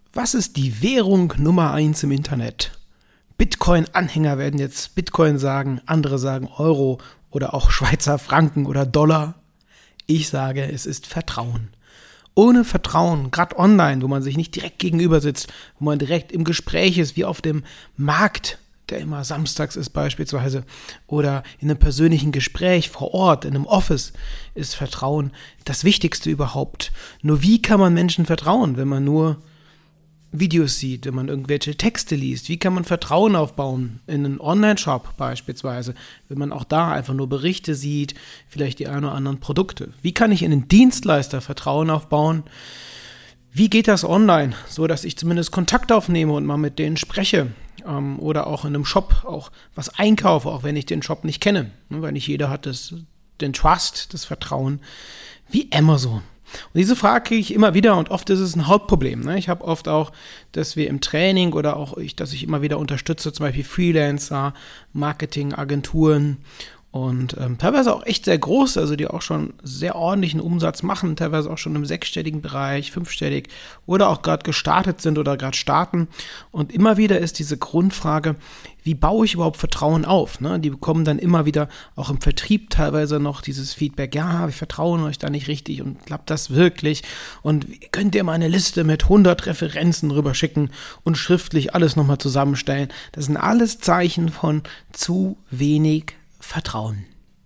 Was ist die Währung Nummer 1 im Internet? Bitcoin-Anhänger werden jetzt Bitcoin sagen, andere sagen Euro oder auch Schweizer Franken oder Dollar. Ich sage, es ist Vertrauen. Ohne Vertrauen, gerade online, wo man sich nicht direkt gegenüber sitzt, wo man direkt im Gespräch ist, wie auf dem Markt, der immer samstags ist beispielsweise, oder in einem persönlichen Gespräch vor Ort, in einem Office, ist Vertrauen das Wichtigste überhaupt. Nur wie kann man Menschen vertrauen, wenn man nur Videos sieht, wenn man irgendwelche Texte liest? Wie kann man Vertrauen aufbauen in einen Online-Shop beispielsweise, wenn man auch da einfach nur Berichte sieht, vielleicht die ein oder anderen Produkte? Wie kann ich in einen Dienstleister Vertrauen aufbauen? Wie geht das online, so dass ich zumindest Kontakt aufnehme und mal mit denen spreche? Oder auch in einem Shop auch was einkaufe, auch wenn ich den Shop nicht kenne, weil nicht jeder hat den Trust, das Vertrauen wie Amazon. Und diese Frage kriege ich immer wieder und oft ist es ein Hauptproblem. Ich habe oft auch, dass wir im Training oder auch dass ich immer wieder unterstütze, zum Beispiel Freelancer, Marketingagenturen und teilweise auch echt sehr groß, also die auch schon sehr ordentlichen Umsatz machen, teilweise auch schon im sechsstelligen Bereich, fünfstellig oder auch gerade gestartet sind oder gerade starten. Und immer wieder ist diese Grundfrage, wie baue ich überhaupt Vertrauen auf? Die bekommen dann immer wieder auch im Vertrieb teilweise noch dieses Feedback, ja, wir vertrauen euch da nicht richtig und klappt das wirklich? Und könnt ihr mal eine Liste mit 100 Referenzen rüberschicken und schriftlich alles nochmal zusammenstellen? Das sind alles Zeichen von zu wenig Vertrauen.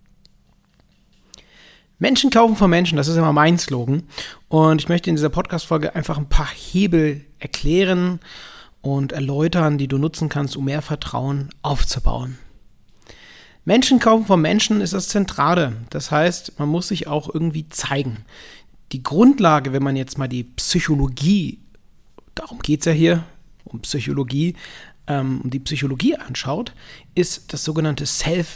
Menschen kaufen von Menschen, das ist immer mein Slogan. Und ich möchte in dieser Podcast-Folge einfach ein paar Hebel erklären und erläutern, die du nutzen kannst, um mehr Vertrauen aufzubauen. Menschen kaufen von Menschen ist das Zentrale. Das heißt, man muss sich auch irgendwie zeigen. Die Grundlage, wenn man jetzt mal die Psychologie, darum geht es ja hier, um Psychologie, die Psychologie anschaut, ist das sogenannte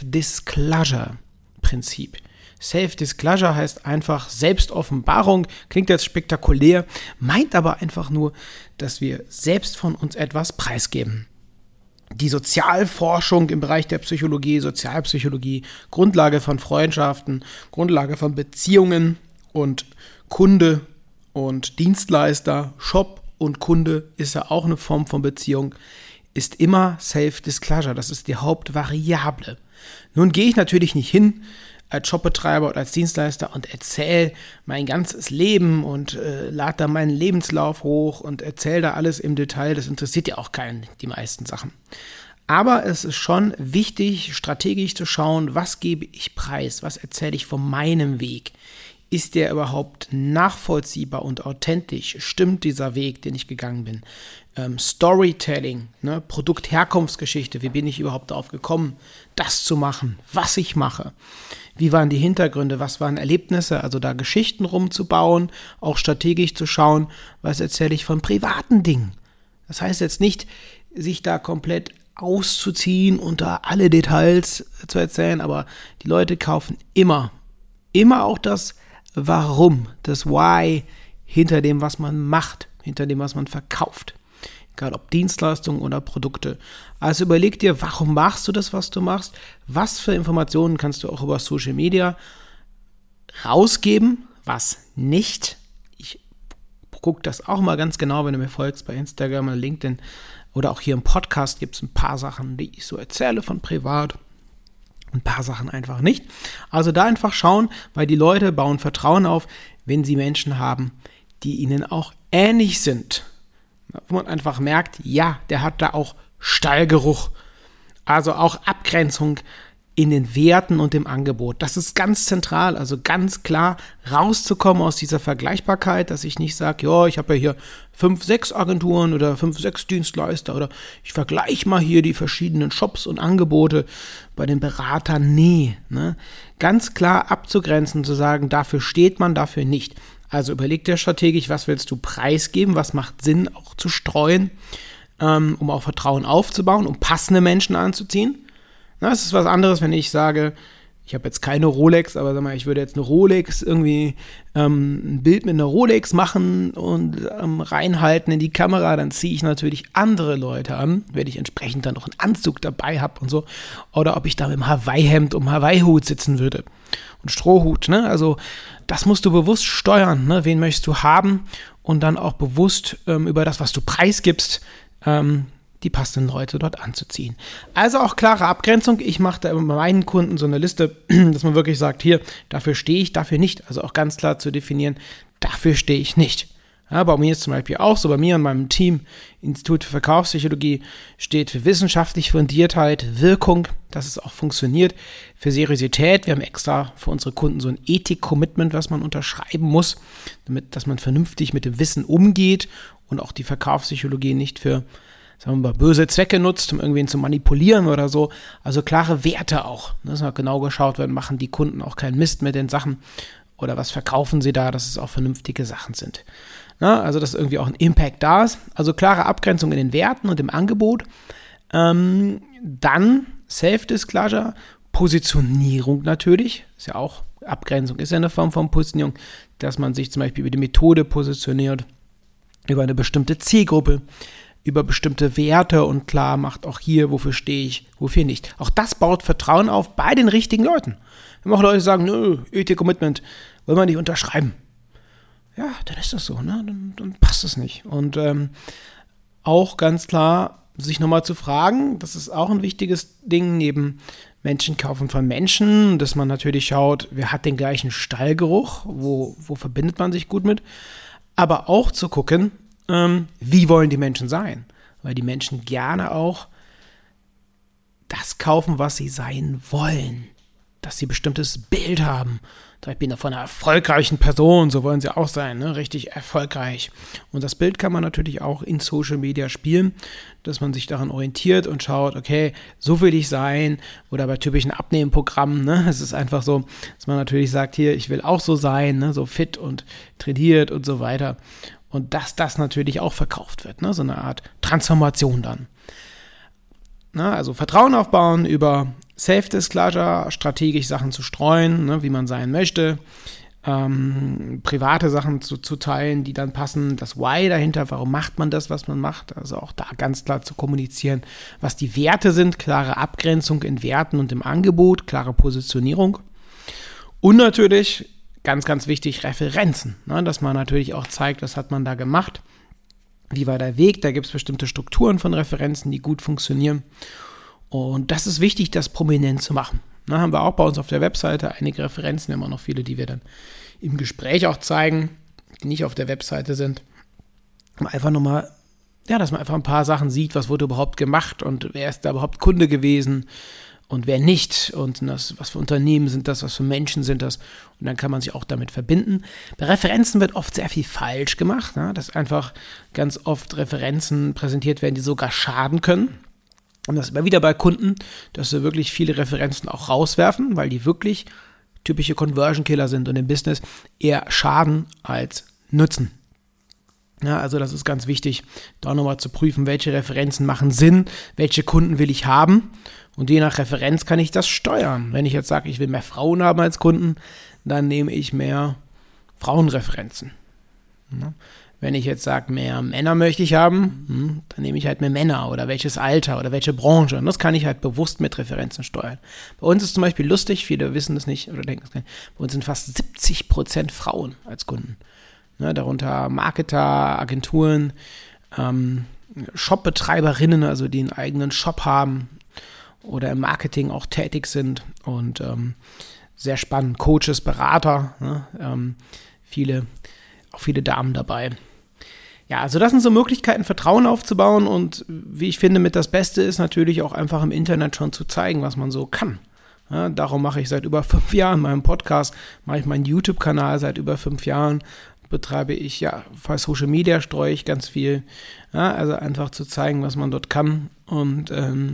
Self-Disclosure-Prinzip. Self-Disclosure heißt einfach Selbstoffenbarung, klingt jetzt spektakulär, meint aber einfach nur, dass wir selbst von uns etwas preisgeben. Die Sozialforschung im Bereich der Psychologie, Sozialpsychologie, Grundlage von Freundschaften, Grundlage von Beziehungen und Kunde und Dienstleister, Shop und Kunde ist ja auch eine Form von Beziehung, ist immer Self-Disclosure, das ist die Hauptvariable. Nun gehe ich natürlich nicht hin als Shopbetreiber oder als Dienstleister und erzähle mein ganzes Leben und lade da meinen Lebenslauf hoch und erzähle da alles im Detail, das interessiert ja auch keinen, die meisten Sachen. Aber es ist schon wichtig, strategisch zu schauen, was gebe ich preis, was erzähle ich von meinem Weg. Ist der überhaupt nachvollziehbar und authentisch? Stimmt dieser Weg, den ich gegangen bin? Storytelling, Produktherkunftsgeschichte, wie bin ich überhaupt darauf gekommen, das zu machen, was ich mache? Wie waren die Hintergründe, was waren Erlebnisse, also da Geschichten rumzubauen, auch strategisch zu schauen, was erzähle ich von privaten Dingen. Das heißt jetzt nicht, sich da komplett auszuziehen und da alle Details zu erzählen, aber die Leute kaufen immer auch das Warum, das Why hinter dem, was man macht, hinter dem, was man verkauft. Egal ob Dienstleistungen oder Produkte. Also überleg dir, warum machst du das, was du machst? Was für Informationen kannst du auch über Social Media rausgeben, was nicht? Ich gucke das auch mal ganz genau, wenn du mir folgst bei Instagram oder LinkedIn oder auch hier im Podcast gibt es ein paar Sachen, die ich so erzähle von privat. Ein paar Sachen einfach nicht. Also da einfach schauen, weil die Leute bauen Vertrauen auf, wenn sie Menschen haben, die ihnen auch ähnlich sind. Wo man einfach merkt, ja, der hat da auch Stallgeruch. Also auch Abgrenzung in den Werten und dem Angebot. Das ist ganz zentral, also ganz klar rauszukommen aus dieser Vergleichbarkeit, dass ich nicht sage, ja, ich habe ja hier 5, 6 Agenturen oder 5, 6 Dienstleister oder ich vergleiche mal hier die verschiedenen Shops und Angebote bei den Beratern. Nee, ganz klar abzugrenzen, zu sagen, dafür steht man, dafür nicht. Also überleg dir strategisch, was willst du preisgeben, was macht Sinn auch zu streuen, um auch Vertrauen aufzubauen, um passende Menschen anzuziehen. Das ist was anderes, wenn ich sage, ich habe jetzt keine Rolex, aber sag mal, ich würde jetzt eine Rolex irgendwie ein Bild mit einer Rolex machen und reinhalten in die Kamera, dann ziehe ich natürlich andere Leute an, wenn ich entsprechend dann noch einen Anzug dabei habe und so. Oder ob ich da mit einem Hawaii-Hemd und einem Hawaii-Hut sitzen würde. Und Strohhut, Also das musst du bewusst steuern, Wen möchtest du haben und dann auch bewusst über das, was du preisgibst, die passenden Leute dort anzuziehen. Also auch klare Abgrenzung. Ich mache da bei meinen Kunden so eine Liste, dass man wirklich sagt, hier, dafür stehe ich, dafür nicht. Also auch ganz klar zu definieren, dafür stehe ich nicht. Ja, bei mir ist zum Beispiel auch so, bei mir und meinem Team, Institut für Verkaufspsychologie, steht für wissenschaftliche Fundiertheit, Wirkung, dass es auch funktioniert, für Seriosität. Wir haben extra für unsere Kunden so ein Ethik-Commitment, was man unterschreiben muss, damit, dass man vernünftig mit dem Wissen umgeht und auch die Verkaufspsychologie nicht für, sagen wir mal, böse Zwecke nutzt, um irgendwen zu manipulieren oder so. Also klare Werte auch. Dass mal genau geschaut wird, machen die Kunden auch keinen Mist mit den Sachen oder was verkaufen sie da, dass es auch vernünftige Sachen sind. Na, also dass irgendwie auch ein Impact da ist. Also klare Abgrenzung in den Werten und im Angebot. Dann Self-Disclosure, Positionierung natürlich. Ist ja auch, Abgrenzung ist ja eine Form von Positionierung, dass man sich zum Beispiel über die Methode positioniert, über eine bestimmte Zielgruppe, über bestimmte Werte und klar macht auch hier, wofür stehe ich, wofür nicht. Auch das baut Vertrauen auf bei den richtigen Leuten. Wenn auch Leute sagen, nö, Ethik-Commitment, wollen wir nicht unterschreiben. Ja, dann ist das so, ne? Dann passt es nicht. Und auch ganz klar, sich nochmal zu fragen, das ist auch ein wichtiges Ding, neben Menschen kaufen von Menschen, dass man natürlich schaut, wer hat den gleichen Stallgeruch, wo verbindet man sich gut mit, aber auch zu gucken, wie wollen die Menschen sein? Weil die Menschen gerne auch das kaufen, was sie sein wollen. Dass sie ein bestimmtes Bild haben. Ich bin von einer erfolgreichen Person, so wollen sie auch sein, ne? Richtig erfolgreich. Und das Bild kann man natürlich auch in Social Media spielen, dass man sich daran orientiert und schaut, okay, so will ich sein. Oder bei typischen Abnehmprogrammen, ne? Es ist einfach so, dass man natürlich sagt, hier, ich will auch so sein, ne? So fit und trainiert und so weiter. Und dass das natürlich auch verkauft wird, ne? So eine Art Transformation dann. Na, also Vertrauen aufbauen über Self-Disclosure, strategisch Sachen zu streuen, ne, wie man sein möchte, private Sachen zu teilen, die dann passen, das Why dahinter, warum macht man das, was man macht, also auch da ganz klar zu kommunizieren, was die Werte sind, klare Abgrenzung in Werten und im Angebot, klare Positionierung und natürlich, ganz, ganz wichtig, Referenzen, ne, dass man natürlich auch zeigt, was hat man da gemacht, wie war der Weg, da gibt es bestimmte Strukturen von Referenzen, die gut funktionieren. Und das ist wichtig, das prominent zu machen. Da haben wir auch bei uns auf der Webseite einige Referenzen, immer noch viele, die wir dann im Gespräch auch zeigen, die nicht auf der Webseite sind. Um einfach nochmal, ja, dass man einfach ein paar Sachen sieht, was wurde überhaupt gemacht und wer ist da überhaupt Kunde gewesen und wer nicht und was für Unternehmen sind das, was für Menschen sind das und dann kann man sich auch damit verbinden. Bei Referenzen wird oft sehr viel falsch gemacht, ne? Dass einfach ganz oft Referenzen präsentiert werden, die sogar schaden können. Und das ist immer wieder bei Kunden, dass sie wirklich viele Referenzen auch rauswerfen, weil die wirklich typische Conversion-Killer sind und im Business eher schaden als nutzen. Ja, also das ist ganz wichtig, da nochmal zu prüfen, welche Referenzen machen Sinn, welche Kunden will ich haben und je nach Referenz kann ich das steuern. Wenn ich jetzt sage, ich will mehr Frauen haben als Kunden, dann nehme ich mehr Frauenreferenzen. Ja. Wenn ich jetzt sage, mehr Männer möchte ich haben, dann nehme ich halt mehr Männer oder welches Alter oder welche Branche. Und das kann ich halt bewusst mit Referenzen steuern. Bei uns ist zum Beispiel lustig, viele wissen das nicht oder denken es nicht, bei uns sind fast 70% Frauen als Kunden. Ne, darunter Marketer, Agenturen, Shopbetreiberinnen, also die einen eigenen Shop haben oder im Marketing auch tätig sind. Und sehr spannend, Coaches, Berater, ne, viele Damen dabei. Ja, also das sind so Möglichkeiten, Vertrauen aufzubauen und wie ich finde, mit das Beste ist natürlich auch einfach im Internet schon zu zeigen, was man so kann. Ja, darum mache ich seit über 5 Jahren meinen Podcast, mache ich meinen YouTube-Kanal seit über 5 Jahren, betreibe ich, ja, bei Social Media streue ich ganz viel. Ja, also einfach zu zeigen, was man dort kann und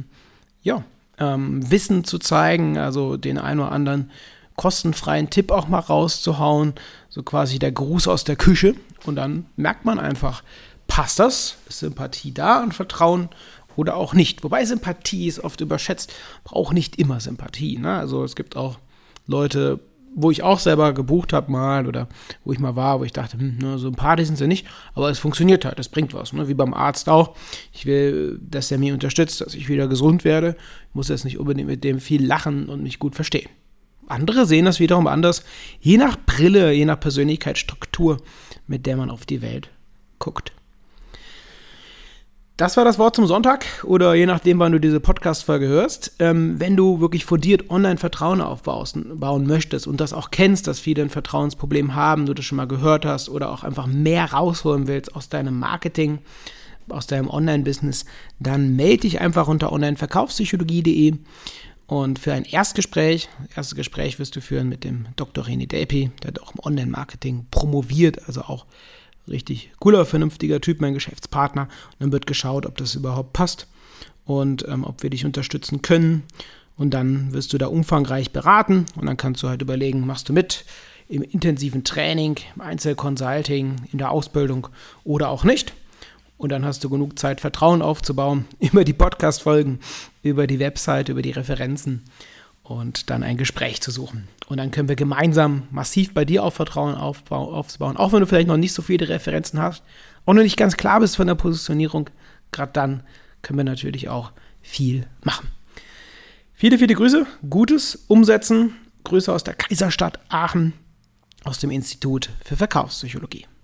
Wissen zu zeigen, also den einen oder anderen kostenfreien Tipp auch mal rauszuhauen, so quasi der Gruß aus der Küche und dann merkt man einfach, passt das, ist Sympathie da und Vertrauen oder auch nicht. Wobei Sympathie ist oft überschätzt, braucht nicht immer Sympathie, ne? Also es gibt auch Leute, wo ich auch selber gebucht habe mal oder wo ich mal war, wo ich dachte, sympathisch sind sie nicht, aber es funktioniert halt, es bringt was, ne? Wie beim Arzt auch. Ich will, dass er mich unterstützt, dass ich wieder gesund werde, ich muss jetzt nicht unbedingt mit dem viel lachen und mich gut verstehen. Andere sehen das wiederum anders, je nach Brille, je nach Persönlichkeitsstruktur, mit der man auf die Welt guckt. Das war das Wort zum Sonntag oder je nachdem, wann du diese Podcast-Folge hörst. Wenn du wirklich fundiert Online-Vertrauen bauen möchtest und das auch kennst, dass viele ein Vertrauensproblem haben, du das schon mal gehört hast oder auch einfach mehr rausholen willst aus deinem Marketing, aus deinem Online-Business, dann melde dich einfach unter onlineverkaufspsychologie.de und für ein Erstgespräch wirst du führen mit dem Dr. René Delpy, der hat auch im Online-Marketing promoviert, also auch richtig cooler, vernünftiger Typ, mein Geschäftspartner. Und dann wird geschaut, ob das überhaupt passt und ob wir dich unterstützen können. Und dann wirst du da umfangreich beraten und dann kannst du halt überlegen, machst du mit im intensiven Training, im Einzelconsulting, in der Ausbildung oder auch nicht. Und dann hast du genug Zeit, Vertrauen aufzubauen über die Podcast-Folgen, über die Website, über die Referenzen und dann ein Gespräch zu suchen. Und dann können wir gemeinsam massiv bei dir auf Vertrauen aufbauen, auch wenn du vielleicht noch nicht so viele Referenzen hast und noch nicht ganz klar bist von der Positionierung. Gerade dann können wir natürlich auch viel machen. Viele, viele Grüße, Gutes umsetzen. Grüße aus der Kaiserstadt Aachen, aus dem Institut für Verkaufspsychologie.